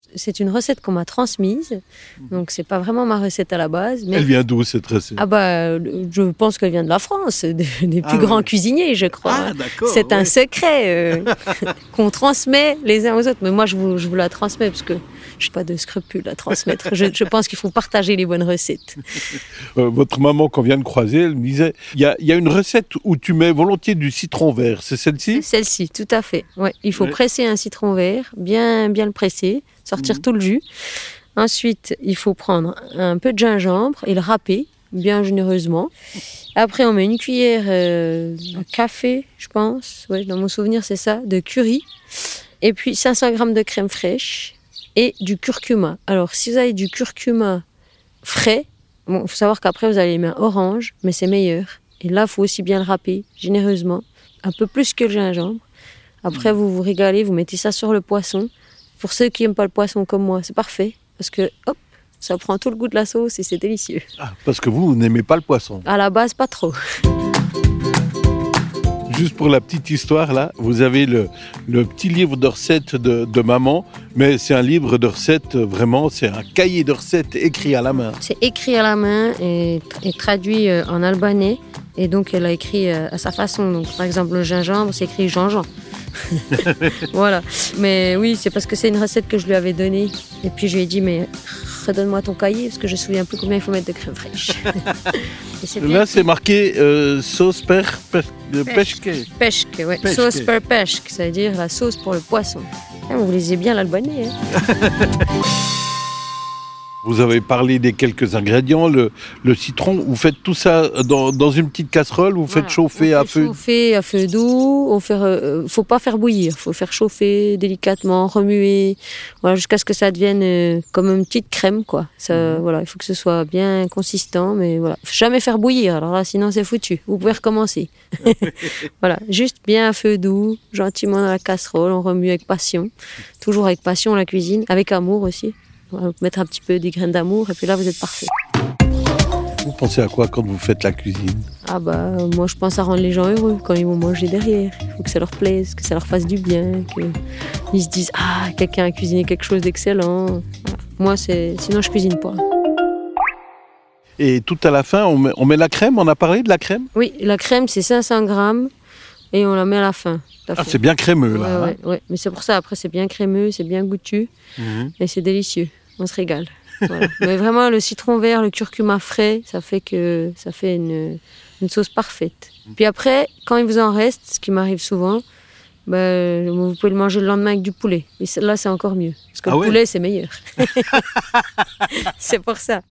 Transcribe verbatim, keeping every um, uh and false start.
C'est une recette qu'on m'a transmise, donc c'est pas vraiment ma recette à la base. Mais... Elle vient d'où cette recette? Ah bah, je pense qu'elle vient de la France, des, des plus ah, grands oui. cuisiniers, je crois. Ah, d'accord. C'est ouais. un secret euh, qu'on transmet les uns aux autres. Mais moi, je vous, je vous la transmets parce que je n'ai pas de scrupules à transmettre. Je, je pense qu'il faut partager les bonnes recettes. Euh, votre maman, qu'on vient de croiser, elle me disait, il y a, y a une recette où tu mets volontiers du citron vert. C'est celle-ci? Celle-ci, tout à fait. Ouais, il faut ouais. presser un citron vert, bien, bien le presser, sortir mmh. tout le jus. Ensuite, il faut prendre un peu de gingembre et le râper bien généreusement. Après, on met une cuillère euh, à café, je pense. Ouais, dans mon souvenir, c'est ça, de curry. Et puis cinq cents grammes de crème fraîche et du curcuma. Alors, si vous avez du curcuma frais, il bon, faut savoir qu'après, vous allez les mettre orange, mais c'est meilleur. Et là, il faut aussi bien le râper généreusement, un peu plus que le gingembre. Après, vous vous régalez, vous mettez ça sur le poisson. Pour ceux qui n'aiment pas le poisson comme moi, c'est parfait. Parce que, hop, ça prend tout le goût de la sauce et c'est délicieux. Ah, parce que vous, vous n'aimez pas le poisson? À la base, pas trop. Juste pour la petite histoire, là, vous avez le, le petit livre de recettes de, de maman, mais c'est un livre de recettes, vraiment, c'est un cahier de recettes écrit à la main. C'est écrit à la main et, et traduit en albanais. Et donc, elle a écrit à sa façon. Donc, par exemple, le gingembre, c'est écrit Jean-Jean. Voilà. Mais oui, c'est parce que c'est une recette que je lui avais donnée. Et puis, je lui ai dit, mais redonne-moi ton cahier, parce que je ne me souviens plus combien il faut mettre de crème fraîche. Et c'est là, c'est marqué euh, sauce per pêche. Pêche, ouais. Sauce per pêche, ça veut dire la sauce pour le poisson. Ah, vous lisez bien l'albanais. Hein. Vous avez parlé des quelques ingrédients, le, le citron. Vous faites tout ça dans, dans une petite casserole, vous voilà, faites chauffer on à fait feu... chauffer à feu doux. Il ne euh, faut pas faire bouillir, il faut faire chauffer délicatement, remuer, voilà, jusqu'à ce que ça devienne euh, comme une petite crème, quoi. Ça, mmh. Voilà, il faut que ce soit bien consistant, mais voilà. Faut jamais faire bouillir, alors là, sinon c'est foutu. Vous pouvez recommencer. Voilà, juste bien à feu doux, gentiment dans la casserole, on remue avec passion. Toujours avec passion la cuisine, avec amour aussi. Mettre un petit peu des graines d'amour et puis là vous êtes parfait. Vous pensez à quoi quand vous faites la cuisine? Ah bah moi je pense à rendre les gens heureux quand ils vont manger derrière. Il faut que ça leur plaise, que ça leur fasse du bien, qu'ils se disent ah quelqu'un a cuisiné quelque chose d'excellent. Voilà. Moi c'est sinon je cuisine pas. Et tout à la fin on met, on met la crème, on a parlé de la crème? Oui, la crème c'est cinq cents grammes et on la met à la fin. Ah, c'est bien crémeux là. Ouais, hein. ouais, ouais. Mais c'est pour ça après c'est bien crémeux, c'est bien goûtu mmh. Et c'est délicieux. On se régale. Voilà. Mais vraiment, le citron vert, le curcuma frais, ça fait, que, ça fait une, une sauce parfaite. Puis après, quand il vous en reste, ce qui m'arrive souvent, ben, vous pouvez le manger le lendemain avec du poulet. Et là, c'est encore mieux. Parce que ah le ouais. poulet, c'est meilleur. C'est pour ça.